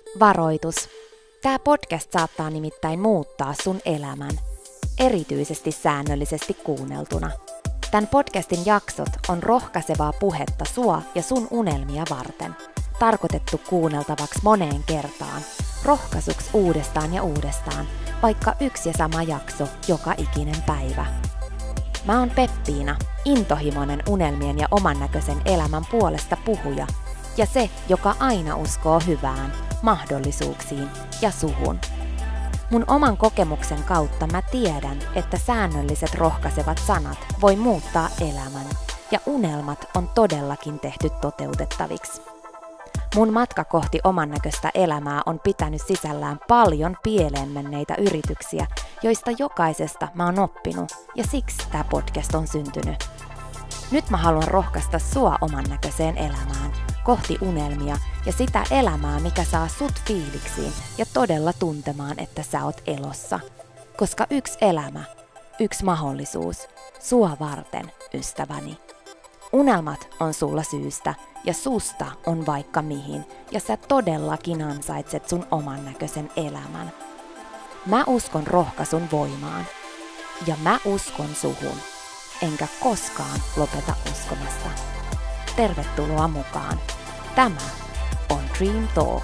Varoitus. Tämä podcast saattaa nimittäin muuttaa sun elämän, erityisesti säännöllisesti kuunneltuna. Tämän podcastin jaksot on rohkaisevaa puhetta sua ja sun unelmia varten. Tarkoitettu kuunneltavaksi moneen kertaan, rohkaisuksi uudestaan ja uudestaan, vaikka yksi ja sama jakso joka ikinen päivä. Mä oon Peppiina, intohimoinen unelmien ja oman näköisen elämän puolesta puhuja, ja se, joka aina uskoo hyvään, mahdollisuuksiin ja suhun. Mun oman kokemuksen kautta mä tiedän, että säännölliset rohkaisevat sanat voi muuttaa elämän, ja unelmat on todellakin tehty toteutettaviksi. Mun matka kohti oman näköistä elämää on pitänyt sisällään paljon pieleen menneitä yrityksiä, joista jokaisesta mä oon oppinut, ja siksi tää podcast on syntynyt. Nyt mä haluan rohkaista sua oman näköiseen elämään, kohti unelmia ja sitä elämää, mikä saa sut fiiliksiin ja todella tuntemaan, että sä oot elossa. Koska yksi elämä, yksi mahdollisuus, sua varten, ystäväni. Unelmat on sulla syystä ja susta on vaikka mihin ja sä todellakin ansaitset sun oman näköisen elämän. Mä uskon rohkaisun voimaan ja mä uskon suhun, enkä koskaan lopeta uskomasta. Tervetuloa mukaan. Tämä on Dream Talk.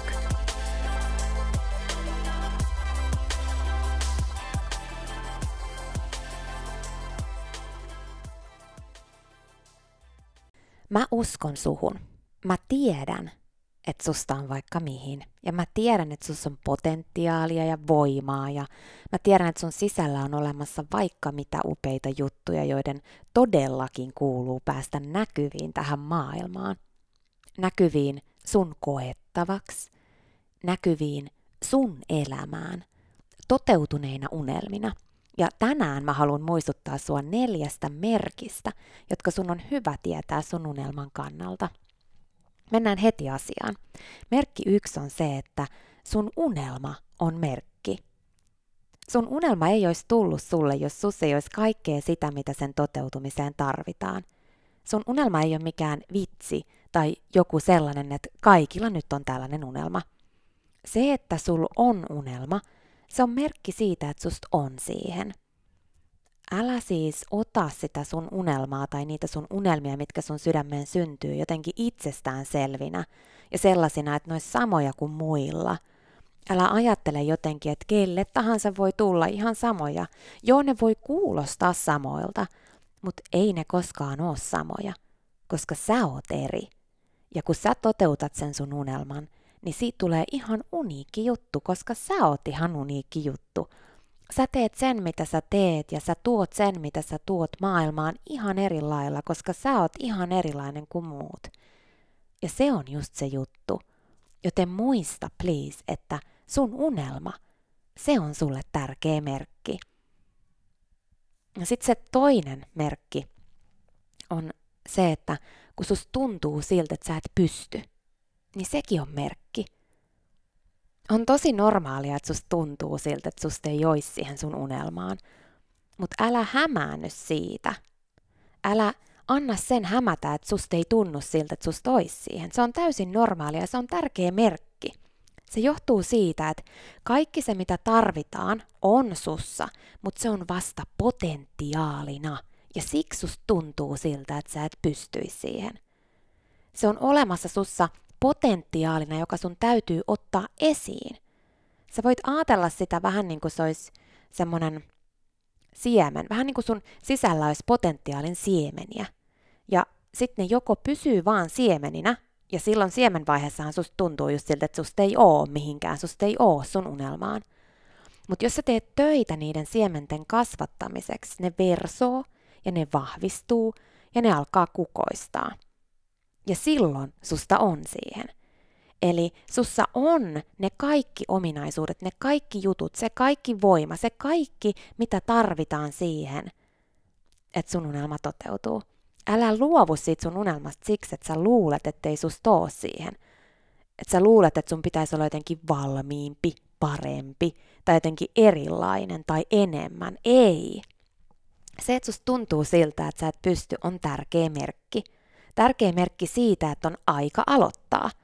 Mä uskon suhun. Mä tiedän, että susta on vaikka mihin. Ja mä tiedän, että sus on potentiaalia ja voimaa. Ja mä tiedän, että sun sisällä on olemassa vaikka mitä upeita juttuja, joiden todellakin kuuluu päästä näkyviin tähän maailmaan. Näkyviin sun koettavaksi, näkyviin sun elämään, toteutuneina unelmina. Ja tänään mä haluan muistuttaa sua 4 merkistä, jotka sun on hyvä tietää sun unelman kannalta. Mennään heti asiaan. Merkki 1 on se, että sun unelma on merkki. Sun unelma ei olisi tullut sulle, jos sus ei olisi kaikkea sitä, mitä sen toteutumiseen tarvitaan. Sun unelma ei ole mikään vitsi tai joku sellainen, että kaikilla nyt on tällainen unelma. Se, että sul on unelma, se on merkki siitä, että susta on siihen. Älä siis ota sitä sun unelmaa tai niitä sun unelmia, mitkä sun sydämeen syntyy, jotenkin itsestään selvinä ja sellaisina, että ne olisi samoja kuin muilla. Älä ajattele jotenkin, että kelle tahansa voi tulla ihan samoja. Joo, ne voi kuulostaa samoilta, mutta ei ne koskaan ole samoja, koska sä oot eri. Ja kun sä toteutat sen sun unelman, niin siitä tulee ihan uniikki juttu, koska sä oot ihan uniikki juttu. Sä teet sen, mitä sä teet, ja sä tuot sen, mitä sä tuot maailmaan ihan eri lailla, koska sä oot ihan erilainen kuin muut. Ja se on just se juttu. Joten muista, please, että sun unelma, se on sulle tärkeä merkki. Ja sitten se toinen merkki on se, että kun susta tuntuu siltä, että sä et pysty, niin sekin on merkki. On tosi normaalia, että susta tuntuu siltä, että susta ei ois siihen sun unelmaan. Mutta älä hämäänny siitä. Älä anna sen hämätä, että susta ei tunnu siltä, että susta ois siihen. Se on täysin normaalia ja se on tärkeä merkki. Se johtuu siitä, että kaikki se, mitä tarvitaan, on sussa, mutta se on vasta potentiaalina. Ja siksi susta tuntuu siltä, että sä et pystyisi siihen. Se on olemassa sussa potentiaalina, joka sun täytyy ottaa esiin. Sä voit ajatella sitä vähän niin kuin se olisi semmoinen siemen. Vähän niin kuin sun sisällä olisi potentiaalin siemeniä. Ja sitten ne joko pysyy vaan siemeninä, ja silloin siemenvaiheessahan susta tuntuu just siltä, että susta ei oo mihinkään, susta ei oo sun unelmaan. Mutta jos sä teet töitä niiden siementen kasvattamiseksi, ne versoo ja ne vahvistuu ja ne alkaa kukoistaa. Ja silloin susta on siihen. Eli sussa on ne kaikki ominaisuudet, ne kaikki jutut, se kaikki voima, se kaikki, mitä tarvitaan siihen, että sun unelma toteutuu. Älä luovu siitä sun unelmasta siksi, että sä luulet, ettei susta oo siihen. Että sä luulet, että sun pitäisi olla jotenkin valmiimpi, parempi tai jotenkin erilainen tai enemmän. Ei. Se, että susta tuntuu siltä, että sä et pysty, on tärkeä merkki. Tärkeä merkki siitä, että on aika aloittaa.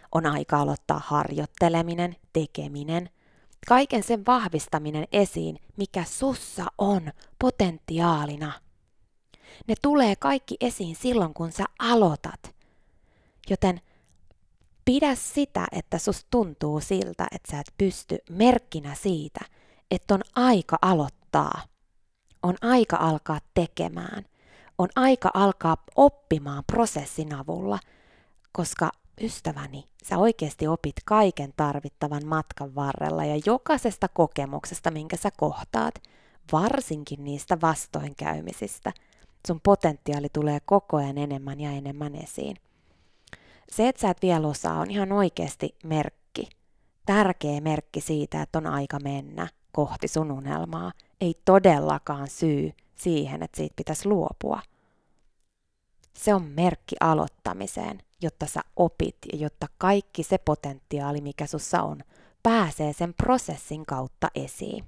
On aika aloittaa harjoitteleminen, tekeminen, kaiken sen vahvistaminen esiin, mikä sussa on potentiaalina. Ne tulee kaikki esiin silloin, kun sä aloitat. Joten pidä sitä, että susta tuntuu siltä, että sä et pysty, merkkinä siitä, että on aika aloittaa. On aika alkaa tekemään. On aika alkaa oppimaan prosessin avulla, koska ystäväni, sä oikeasti opit kaiken tarvittavan matkan varrella ja jokaisesta kokemuksesta, minkä sä kohtaat, varsinkin niistä vastoinkäymisistä, sun potentiaali tulee koko ajan enemmän ja enemmän esiin. Se, että sä et vielä osaa, on ihan oikeasti merkki. Tärkeä merkki siitä, että on aika mennä kohti sun unelmaa. Ei todellakaan syy siihen, että siitä pitäisi luopua. Se on merkki aloittamiseen, jotta sä opit ja jotta kaikki se potentiaali, mikä sussa on, pääsee sen prosessin kautta esiin.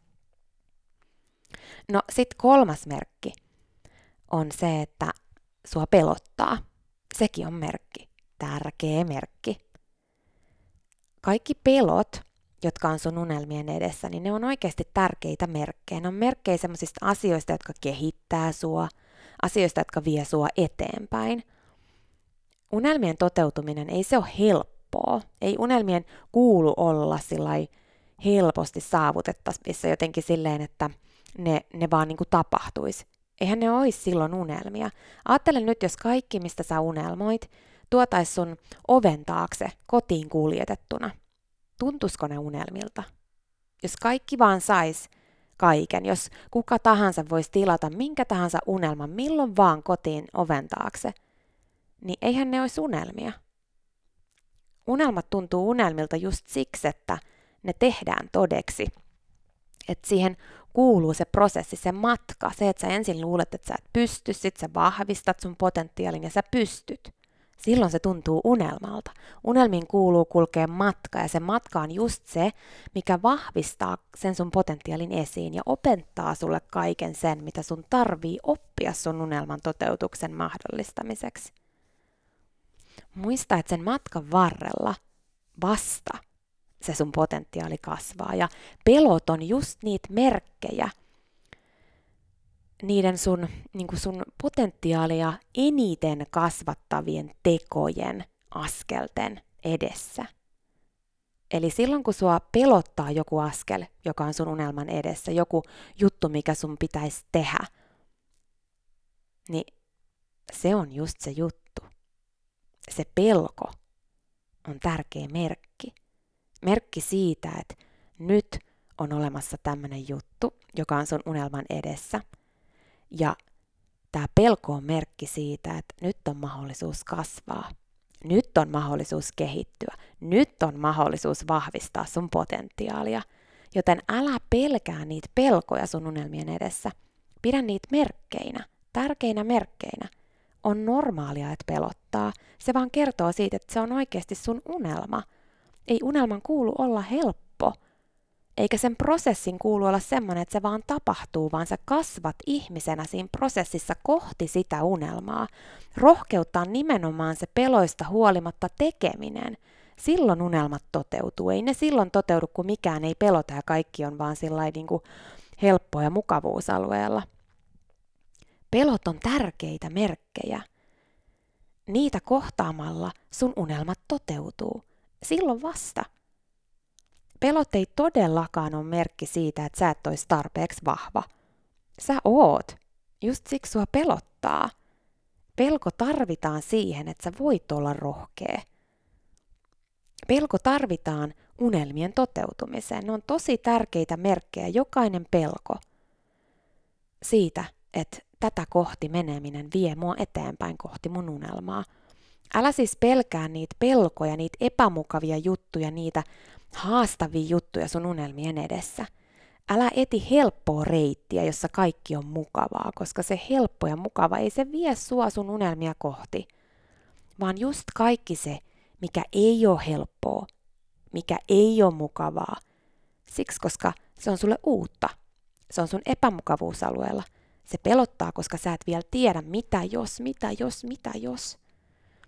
No sit 3. merkki on se, että sua pelottaa. Sekin on merkki. Tärkeä merkki. Kaikki pelot, jotka on sun unelmien edessä, niin ne on oikeasti tärkeitä merkkejä. Ne on merkkejä semmoisista asioista, jotka kehittää sua, asioista, jotka vie sua eteenpäin. Unelmien toteutuminen ei se ole helppoa. Ei unelmien kuulu olla sillai helposti saavutettavissa jotenkin silleen, että ne vaan niin kuin tapahtuisi. Eihän ne olisi silloin unelmia. Ajattele nyt, jos kaikki, mistä sä unelmoit, tuotais sun oven taakse kotiin kuljetettuna. Tuntuisiko ne unelmilta? Jos kaikki vaan sais kaiken, jos kuka tahansa voisi tilata minkä tahansa unelman milloin vaan kotiin oven taakse, niin eihän ne olisi unelmia. Unelmat tuntuu unelmilta just siksi, että ne tehdään todeksi. Että siihen kuuluu se prosessi, se matka, se, että sä ensin luulet, että sä et pysty, sit sä vahvistat sun potentiaalin ja sä pystyt. Silloin se tuntuu unelmalta. Unelmiin kuuluu kulkea matka ja se matka on just se, mikä vahvistaa sen sun potentiaalin esiin ja opettaa sulle kaiken sen, mitä sun tarvii oppia sun unelman toteutuksen mahdollistamiseksi. Muista, että sen matkan varrella vasta se sun potentiaali kasvaa ja pelot on just niitä merkkejä, niiden sun potentiaalia eniten kasvattavien tekojen askelten edessä. Eli silloin kun sua pelottaa joku askel, joka on sun unelman edessä, joku juttu, mikä sun pitäisi tehdä, niin se on just se juttu. Se pelko on tärkeä merkki. Merkki siitä, että nyt on olemassa tämmöinen juttu, joka on sun unelman edessä. Ja tämä pelko on merkki siitä, että nyt on mahdollisuus kasvaa. Nyt on mahdollisuus kehittyä. Nyt on mahdollisuus vahvistaa sun potentiaalia. Joten älä pelkää niitä pelkoja sun unelmien edessä. Pidä niitä merkkeinä, tärkeinä merkkeinä. On normaalia, että pelottaa. Se vaan kertoo siitä, että se on oikeasti sun unelma. Ei unelman kuulu olla helppo. Eikä sen prosessin kuulu olla semmoinen, että se vaan tapahtuu, vaan sä kasvat ihmisenä siinä prosessissa kohti sitä unelmaa. Rohkeutta on nimenomaan se peloista huolimatta tekeminen. Silloin unelmat toteutuu. Ei ne silloin toteudu, kun mikään ei pelota ja kaikki on vaan sillain niin kuin helppoa ja mukavuusalueella. Pelot on tärkeitä merkkejä. Niitä kohtaamalla sun unelmat toteutuu. Silloin vasta. Pelot ei todellakaan ole merkki siitä, että sä et olisi tarpeeksi vahva. Sä oot. Just siksi sua pelottaa. Pelko tarvitaan siihen, että sä voit olla rohkea. Pelko tarvitaan unelmien toteutumiseen. Ne on tosi tärkeitä merkkejä, jokainen pelko siitä, että tätä kohti meneminen vie mua eteenpäin kohti mun unelmaa. Älä siis pelkää niitä pelkoja, niitä epämukavia juttuja, niitä haastavia juttuja sun unelmien edessä. Älä eti helppoa reittiä, jossa kaikki on mukavaa, koska se helppo ja mukava ei se vie sua sun unelmia kohti, vaan just kaikki se, mikä ei ole helppoa, mikä ei ole mukavaa. Siksi, koska se on sulle uutta. Se on sun epämukavuusalueella. Se pelottaa, koska sä et vielä tiedä, mitä jos.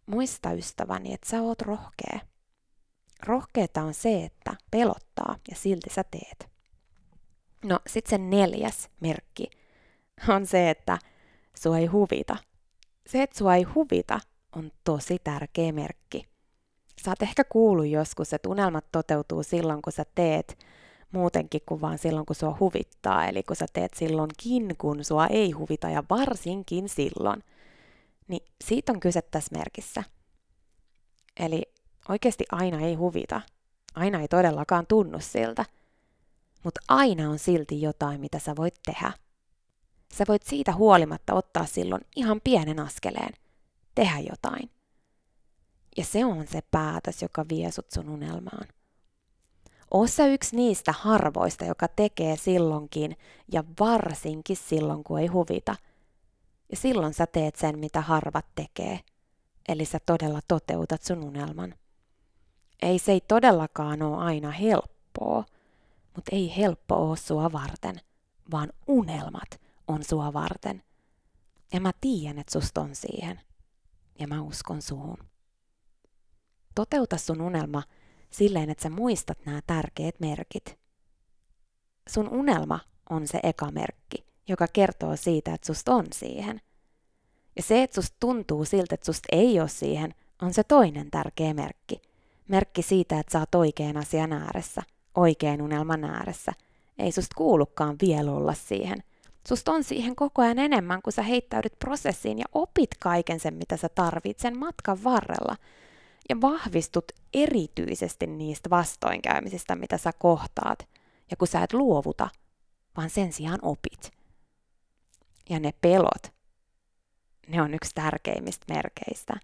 muista ystäväni, että sä oot rohkea. Rohkeeta on se, että pelottaa ja silti sä teet. No sit se 4. merkki on se, että sua ei huvita. Se, että sua ei huvita, on tosi tärkeä merkki. Sä oot ehkä kuullut joskus, että unelmat toteutuu silloin, kun sä teet muutenkin kuin vaan silloin, kun sua huvittaa. Eli kun sä teet silloinkin, kun sua ei huvita ja varsinkin silloin. Niin siitä on kyse tässä merkissä. Eli oikeasti aina ei huvita. Aina ei todellakaan tunnu siltä. Mutta aina on silti jotain, mitä sä voit tehdä. Sä voit siitä huolimatta ottaa silloin ihan pienen askeleen. Tehdä jotain. Ja se on se päätös, joka vie sut sun unelmaan. Oo sä yksi niistä harvoista, joka tekee silloinkin ja varsinkin silloin, kun ei huvita. Ja silloin sä teet sen, mitä harvat tekee. Eli sä todella toteutat sun unelman. Se ei todellakaan ole aina helppoa, mutta ei helppo ole sua varten, vaan unelmat on sua varten. Ja mä tiedän, että susta on siihen. Ja mä uskon suhun. Toteuta sun unelma silleen, että sä muistat nämä tärkeät merkit. Sun unelma on se eka merkki, joka kertoo siitä, että susta on siihen. Ja se, että susta tuntuu siltä, että susta ei ole siihen, on se toinen tärkeä merkki. Merkki siitä, että sä oot oikean asian ääressä, oikean unelman ääressä. Ei susta kuulukaan vielä olla siihen. Susta on siihen koko ajan enemmän, kun sä heittäydyt prosessiin ja opit kaiken sen, mitä sä tarvit sen matkan varrella. Ja vahvistut erityisesti niistä vastoinkäymisistä, mitä sä kohtaat. Ja kun sä et luovuta, vaan sen sijaan opit. Ja ne pelot, ne on yksi tärkeimmistä merkeistä.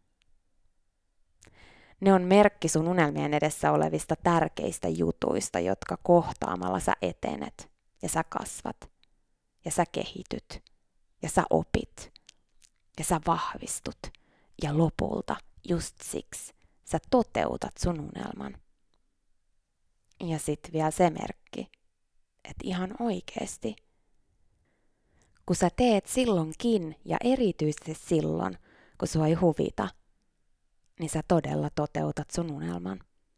Ne on merkki sun unelmien edessä olevista tärkeistä jutuista, jotka kohtaamalla sä etenet ja sä kasvat ja sä kehityt ja sä opit ja sä vahvistut ja lopulta just siksi sä toteutat sun unelman. Ja sit vielä se merkki, että ihan oikeesti, kun sä teet silloinkin ja erityisesti silloin, kun sua ei huvita, niin sä todella toteutat sun unelman.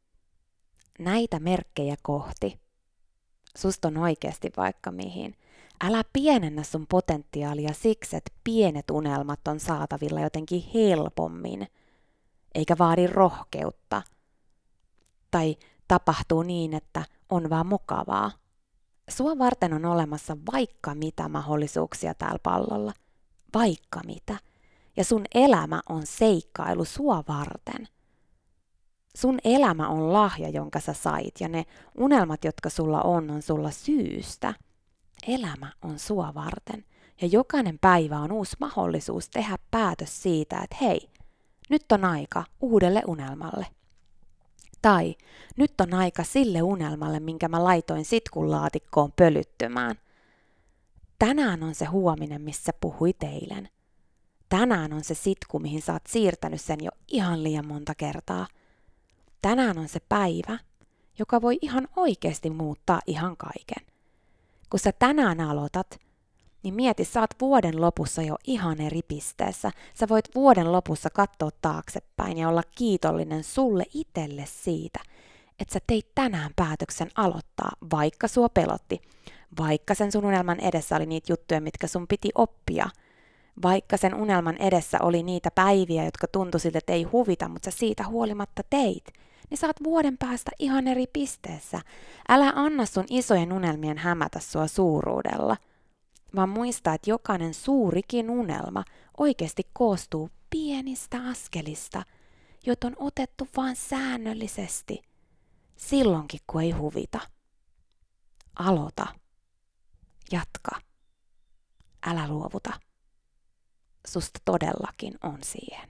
Näitä merkkejä kohti. Susta on oikeasti vaikka mihin. Älä pienennä sun potentiaalia siksi, että pienet unelmat on saatavilla jotenkin helpommin, eikä vaadi rohkeutta. Tai tapahtuu niin, että on vaan mukavaa. Sua varten on olemassa vaikka mitä mahdollisuuksia täällä pallolla. Vaikka mitä. Ja sun elämä on seikkailu sua varten. Sun elämä on lahja, jonka sä sait, ja ne unelmat, jotka sulla on sulla syystä. Elämä on sua varten, ja jokainen päivä on uusi mahdollisuus tehdä päätös siitä, että hei, nyt on aika uudelle unelmalle. Tai nyt on aika sille unelmalle, minkä mä laitoin sitkunlaatikkoon pölyttymään. Tänään on se huominen, missä puhuit eilen. Tänään on se sitku, mihin sä oot siirtänyt sen jo ihan liian monta kertaa. Tänään on se päivä, joka voi ihan oikeasti muuttaa ihan kaiken. Kun sä tänään aloitat, niin mieti, sä oot vuoden lopussa jo ihan eri pisteessä. Sä voit vuoden lopussa katsoa taaksepäin ja olla kiitollinen sulle itselle siitä, että sä teit tänään päätöksen aloittaa, vaikka sua pelotti. Vaikka sen sun unelman edessä oli niitä juttuja, mitkä sun piti oppia. Vaikka sen unelman edessä oli niitä päiviä, jotka tuntui siltä, että ei huvita, mutta sä siitä huolimatta teit, niin sä oot vuoden päästä ihan eri pisteessä. Älä anna sun isojen unelmien hämätä sua suuruudella, vaan muista, että jokainen suurikin unelma oikeasti koostuu pienistä askelista, joita on otettu vaan säännöllisesti, silloinkin kun ei huvita. Aloita. Jatka. Älä luovuta. Susta todellakin on siihen.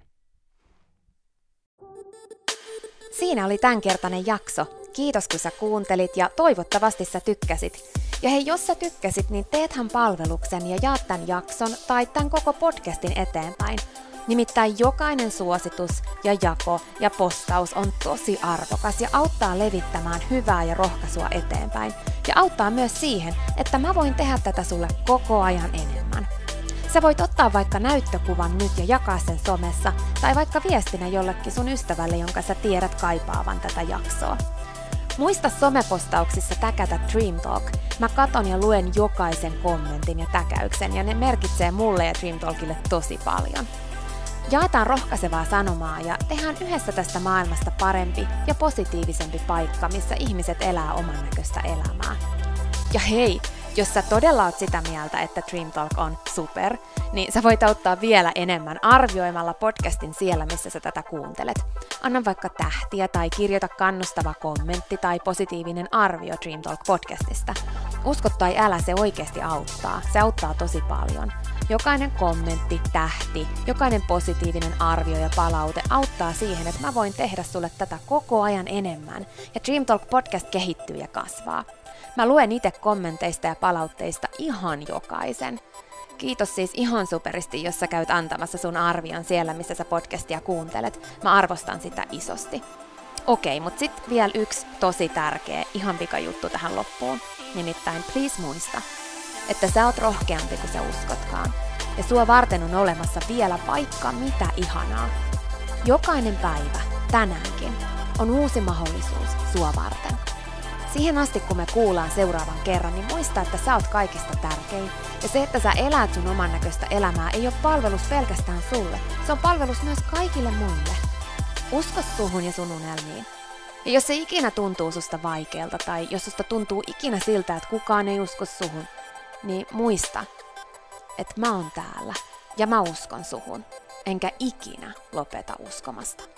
Siinä oli tämänkertainen jakso. Kiitos kun sä kuuntelit ja toivottavasti sä tykkäsit. Ja hei, jos sä tykkäsit, niin teethän palveluksen ja jaat tämän jakson tai tämän koko podcastin eteenpäin. Nimittäin jokainen suositus ja jako ja postaus on tosi arvokas ja auttaa levittämään hyvää ja rohkaisua eteenpäin. Ja auttaa myös siihen, että mä voin tehdä tätä sulle koko ajan enemmän. Sä voit ottaa vaikka näyttökuvan nyt ja jakaa sen somessa, tai vaikka viestinä jollekin sun ystävälle, jonka sä tiedät kaipaavan tätä jaksoa. Muista somepostauksissa täkätä Dream Talk. Mä katon ja luen jokaisen kommentin ja täkäyksen, ja ne merkitsee mulle ja Dream Talkille tosi paljon. Jaetaan rohkaisevaa sanomaa ja tehdään yhdessä tästä maailmasta parempi ja positiivisempi paikka, missä ihmiset elää oman näköistä elämää. Ja hei, jos sä todella oot sitä mieltä, että Dream Talk on super, niin sä voit auttaa vielä enemmän arvioimalla podcastin siellä, missä sä tätä kuuntelet. Anna vaikka tähtiä tai kirjoita kannustava kommentti tai positiivinen arvio Dream Talk podcastista. Usko tai älä, se oikeasti auttaa. Se auttaa tosi paljon. Jokainen kommentti, tähti, jokainen positiivinen arvio ja palaute auttaa siihen, että mä voin tehdä sulle tätä koko ajan enemmän. Ja Dream Talk podcast kehittyy ja kasvaa. Mä luen itse kommenteista ja palautteista ihan jokaisen. Kiitos siis ihan superisti, jos sä käyt antamassa sun arvion siellä, missä sä podcastia kuuntelet. Mä arvostan sitä isosti. Okei, mut sit vielä yksi tosi tärkeä, ihan pikajuttu tähän loppuun. Nimittäin please muista, että sä oot rohkeampi kuin sä uskotkaan. Ja sua varten on olemassa vielä vaikka mitä ihanaa. Jokainen päivä, tänäänkin, on uusi mahdollisuus sua varten. Siihen asti, kun me kuullaan seuraavan kerran, niin muista, että sä oot kaikista tärkein. Ja se, että sä elät sun oman näköistä elämää, ei ole palvelus pelkästään sulle. Se on palvelus myös kaikille muille. Usko suhun ja sun unelmiin. Ja jos se ikinä tuntuu susta vaikealta, tai jos susta tuntuu ikinä siltä, että kukaan ei usko suhun, niin muista, että mä oon täällä. Ja mä uskon suhun. Enkä ikinä lopeta uskomasta.